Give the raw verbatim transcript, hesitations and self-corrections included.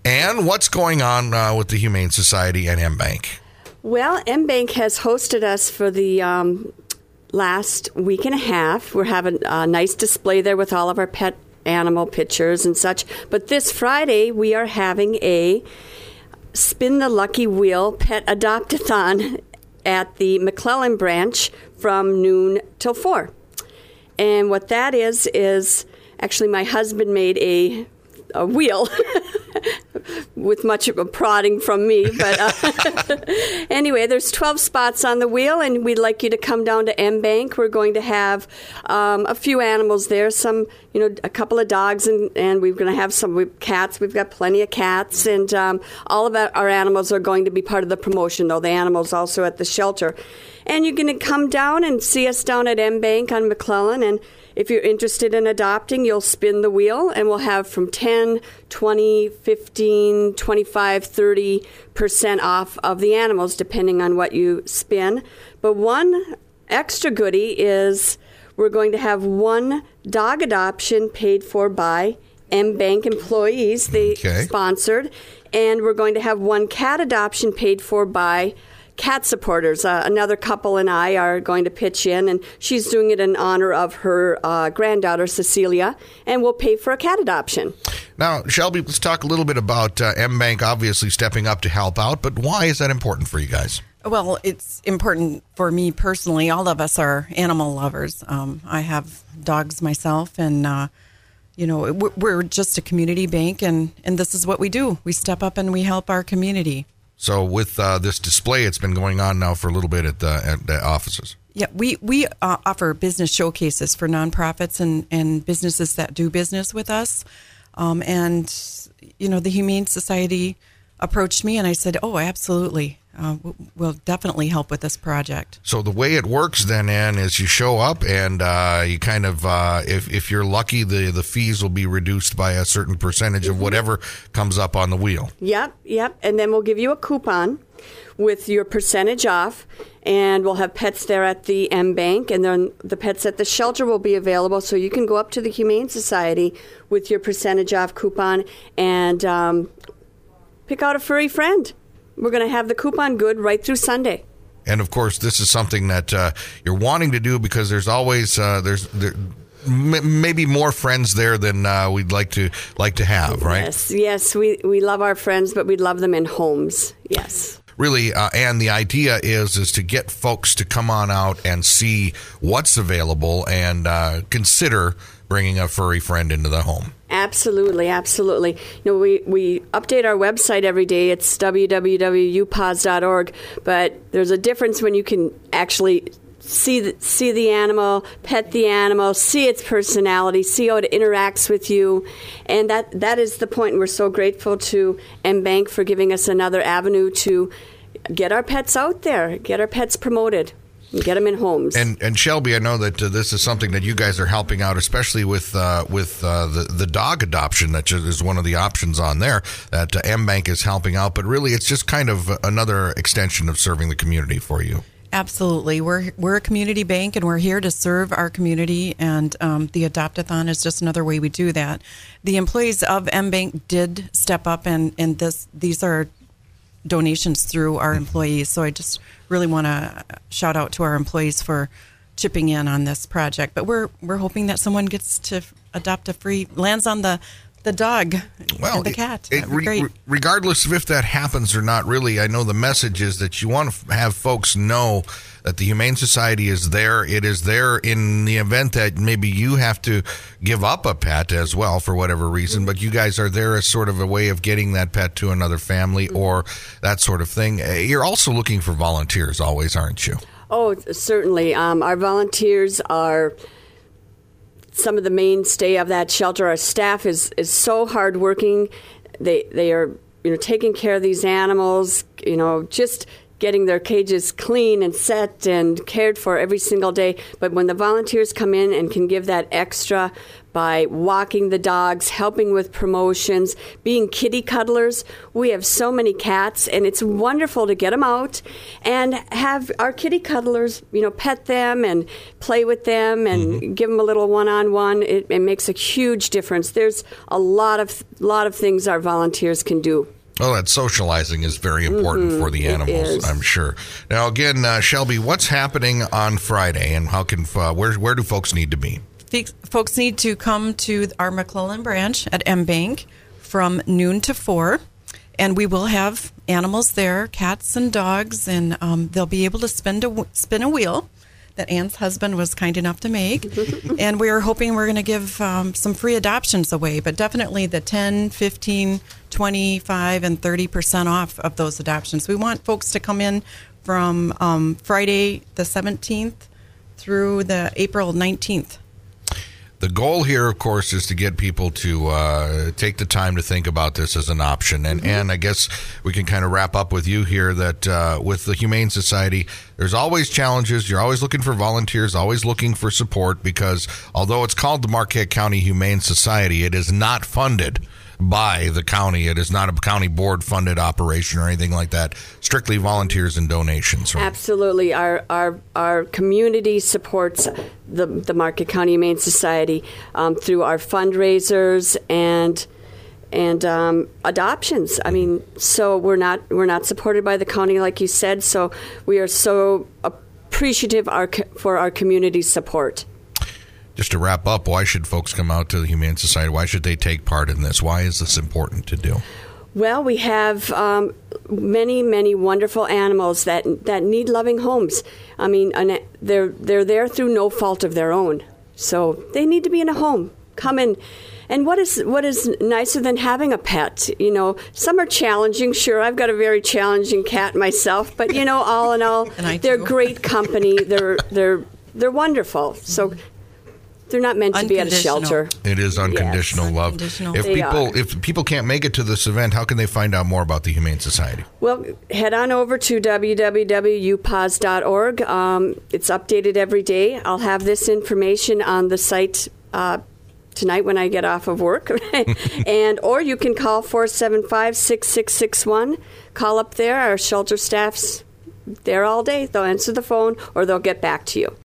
And what's going on uh, with the Humane Society and M-Bank? Well, M-Bank has hosted us for the um, last week and a half. We're having a nice display there with all of our pet animal pictures and such. But this Friday, we are having a Spin the Lucky Wheel Pet Adopt-a-thon at the McClellan branch from noon till four. And what that is, is actually my husband made a, a wheel with much prodding from me. But uh, anyway, there's twelve spots on the wheel, and we'd like you to come down to M-Bank. We're going to have um, a few animals there, some, you know, a couple of dogs, and, and we're going to have some we've, cats. We've got plenty of cats, and um, all of our, our animals are going to be part of the promotion, though the animals also at the shelter. And you're going to come down and see us down at M-Bank on McClellan, and if you're interested in adopting, you'll spin the wheel, and we'll have from ten, twenty, fifteen, twenty-five, thirty percent off of the animals, depending on what you spin. But one extra goodie is we're going to have one dog adoption paid for by M-Bank employees. They Okay. sponsored. And we're going to have one cat adoption paid for by cat supporters. Uh, another couple and I are going to pitch in, and she's doing it in honor of her uh, granddaughter, Cecilia, and we'll pay for a cat adoption. Now, Shelby, let's talk a little bit about uh, M-Bank obviously stepping up to help out, but why is that important for you guys? Well, it's important for me personally. All of us are animal lovers. Um, I have dogs myself, and, uh, you know, we're, we're just a community bank, and, and this is what we do. We step up and we help our community. So with uh, this display, it's been going on now for a little bit at the, at the offices. Yeah, we, we uh, offer business showcases for nonprofits and, and businesses that do business with us. Um, and, you know, the Humane Society approached me, and I said, oh, absolutely. Uh, we'll definitely help with this project. So the way it works then, Ann, is you show up and uh, you kind of, uh, if, if you're lucky, the, the fees will be reduced by a certain percentage of whatever comes up on the wheel. Yep, yep. And then we'll give you a coupon with your percentage off, and we'll have pets there at the M-Bank, and then the pets at the shelter will be available, so you can go up to the Humane Society with your percentage off coupon and um, pick out a furry friend. We're going to have the coupon good right through Sunday. And of course, this is something that uh, you're wanting to do because there's always uh, there's there, m- maybe more friends there than uh, we'd like to like to have, right? Yes, yes. We we love our friends, but we love them in homes. Yes. Really, uh, and the idea is is to get folks to come on out and see what's available and uh, consider bringing a furry friend into the home. Absolutely, absolutely. You know, we, we update our website every day. It's w w w dot u p a s dot org, but there's a difference when you can actually see the, see the animal, pet the animal, see its personality, see how it interacts with you, and that that is the point. And we're so grateful to M-Bank for giving us another avenue to get our pets out there, get our pets promoted. Get them in homes. And and Shelby, I know that uh, this is something that you guys are helping out, especially with uh, with uh, the the dog adoption. That is one of the options on there that uh, M-Bank is helping out. But really, it's just kind of another extension of serving the community for you. Absolutely, we're we're a community bank, and we're here to serve our community. And um, the Adopt-a-thon is just another way we do that. The employees of M-Bank did step up, and and this these are donations through our employees. So I just really want to shout out to our employees for chipping in on this project. But we're we're hoping that someone gets to adopt a free, lands on the the dog well, or the cat. It, That'd be re- great. re- regardless of if that happens or not, really, I know the message is that you want to have folks know that the Humane Society is there. It is there in the event that maybe you have to give up a pet as well for whatever reason, but you guys are there as sort of a way of getting that pet to another family or that sort of thing. You're also looking for volunteers always, aren't you? Oh, certainly. Um, our volunteers are some of the mainstay of that shelter. Our staff is, is so hardworking. They they are you know taking care of these animals. You know, just getting their cages clean and set and cared for every single day. But when the volunteers come in and can give that extra by walking the dogs, helping with promotions, being kitty cuddlers. We have so many cats, and it's wonderful to get them out and have our kitty cuddlers, you know, pet them and play with them and mm-hmm. give them a little one-on-one. It, it makes a huge difference. There's a lot of lot of things our volunteers can do. Well, that socializing is very important mm-hmm, for the animals, I'm sure. Now, again, uh, Shelby, what's happening on Friday, and how can uh, where where do folks need to be? Folks need to come to our McClellan branch at M Bank from noon to four, and we will have animals there, cats and dogs, and um, they'll be able to spin a spin a wheel that Ann's husband was kind enough to make. And we're hoping we're going to give um, some free adoptions away, but definitely the ten, fifteen, twenty-five, and thirty percent off of those adoptions. We want folks to come in from um, Friday the seventeenth through the April nineteenth. The goal here, of course, is to get people to uh, take the time to think about this as an option. And, mm-hmm. and I guess we can kind of wrap up with you here that uh, with the Humane Society, there's always challenges. You're always looking for volunteers, always looking for support, because although it's called the Marquette County Humane Society, it is not funded by the county. It is not a county board funded operation or anything like that. Strictly volunteers and donations. Right? Absolutely. Our our our community supports the the Marquette County Humane Society um, through our fundraisers and and um, adoptions. I mean, so we're not we're not supported by the county, like you said. So we are so appreciative our, for our community support. Just to wrap up, why should folks come out to the Humane Society? Why should they take part in this? Why is this important to do? Well, we have um, many, many wonderful animals that that need loving homes. I mean, they're they're there through no fault of their own, so they need to be in a home. Come in. And what is what is nicer than having a pet? You know, some are challenging. Sure, I've got a very challenging cat myself, but you know, all in all, they're great company. They're they're they're wonderful. So. They're not meant to be at a shelter. It is unconditional yes. love. Unconditional. If they people are. if people can't make it to this event, how can they find out more about the Humane Society? Well, head on over to w w w dot u p a s dot org. Um, it's updated every day. I'll have this information on the site uh, tonight when I get off of work, and or you can call four seven five, six six six one. Call up there. Our shelter staff's there all day. They'll answer the phone or they'll get back to you.